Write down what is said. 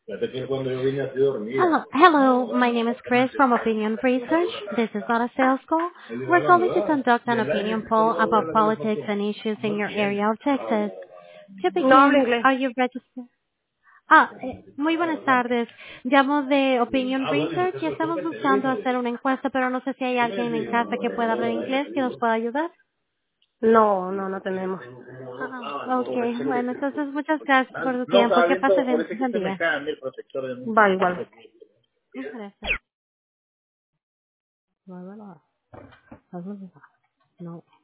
Fíjate que cuando yo vine así dormida. Hello, my name is Chris from Opinion Research. This is not a sales call. We're calling to conduct an opinion poll about politics and issues in your area of Texas. To No hablo begin, inglés. are you registered? Muy buenas tardes. Llamo de Opinion Research y estamos buscando hacer una encuesta, pero no sé si hay alguien en casa que pueda hablar inglés que nos pueda ayudar. No tenemos. Okay. Bueno, entonces muchas gracias por su No, tiempo. estaba Que pase viendo, por buen eso es que se me día. cae a mí el protector de Va igual. Gracias. No.